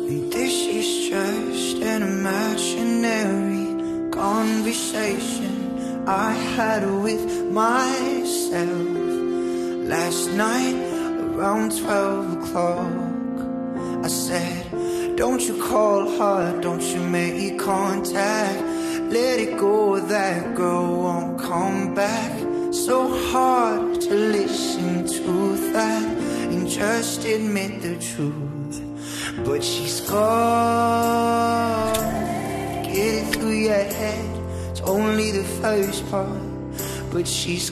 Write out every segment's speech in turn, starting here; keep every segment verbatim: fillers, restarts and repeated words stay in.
This is just an imaginary conversation I had with myself last night around twelve o'clock. I said, don't you call her, don't you make contact. Let it go, that girl won't come back. So hard to listen to that and just admit the truth. But she's gone. Get it through your head, it's only the first part. But she's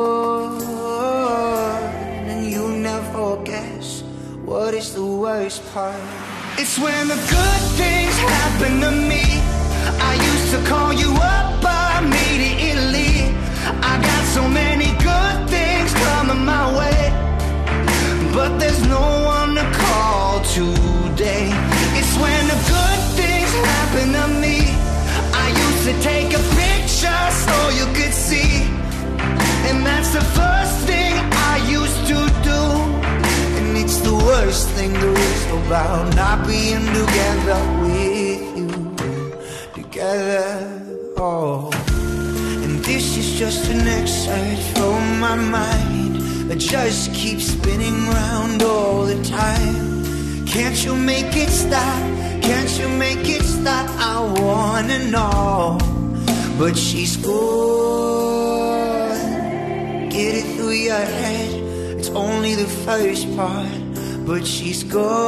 gone, and you'll never guess what is the worst part. It's when the good things happen to me. I used to call you up immediately. I got so many good things coming my way, but there's no one to call today. It's when the good things happen to me. I used to take a picture so you could see, and that's the first thing I used to do. And it's the worst thing there is about not being together with you. Together, oh. And this is just an excerpt from my mind that just keeps spinning round all the time. Can't you make it stop? Can't you make it stop? I wanna know. But she's gone. Get it through your head, it's only the first part. But she's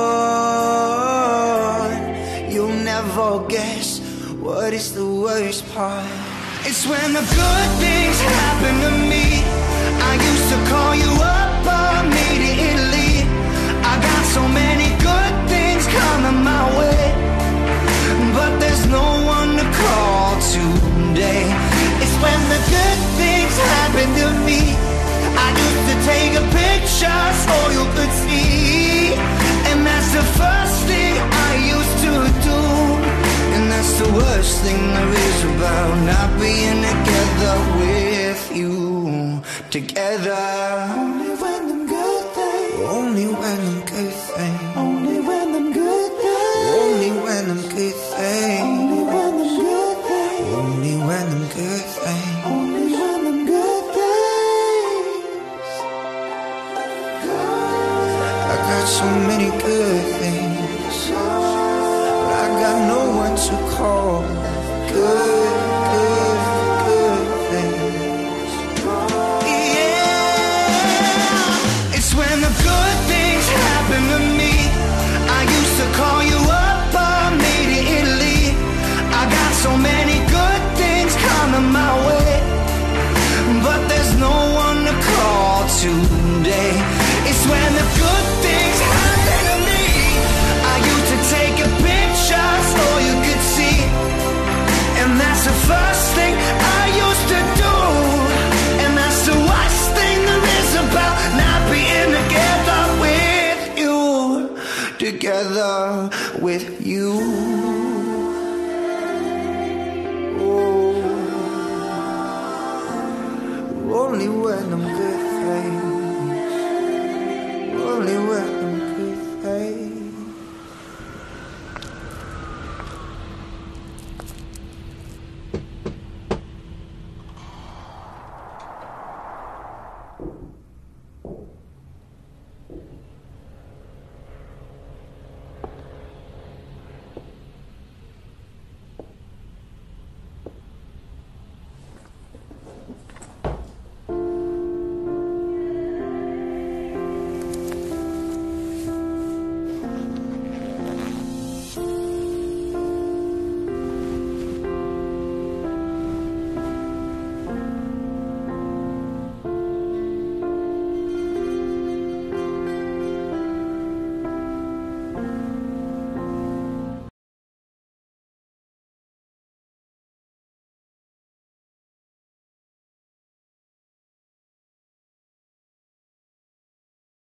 gone. You'll never guess what is the worst part. It's when the good things happen to me. I used to call you up immediately. I got so many good things coming my way, but there's no one to call today. It's when the good things happen to me. I used to take a picture so you could see, and that's the first thing I used to do. And that's the worst thing there is about not being together with you. Together, only when them good things, only when them good things, only when them good things, only when them good things, only when them good things, only when them good things, only when them good things. I got so many good things, but I got no one to call good, good, good things. Yeah, it's when the good things happen to me. I used to call you up immediately. I got so many good things coming my way, but there's no one to call today. It's when the good things happen to me. I used to take a picture so you could see, and that's the first thing I used to do. And that's the worst thing there is about not being together with you. Together with you. Oh, only when I'm good things, only when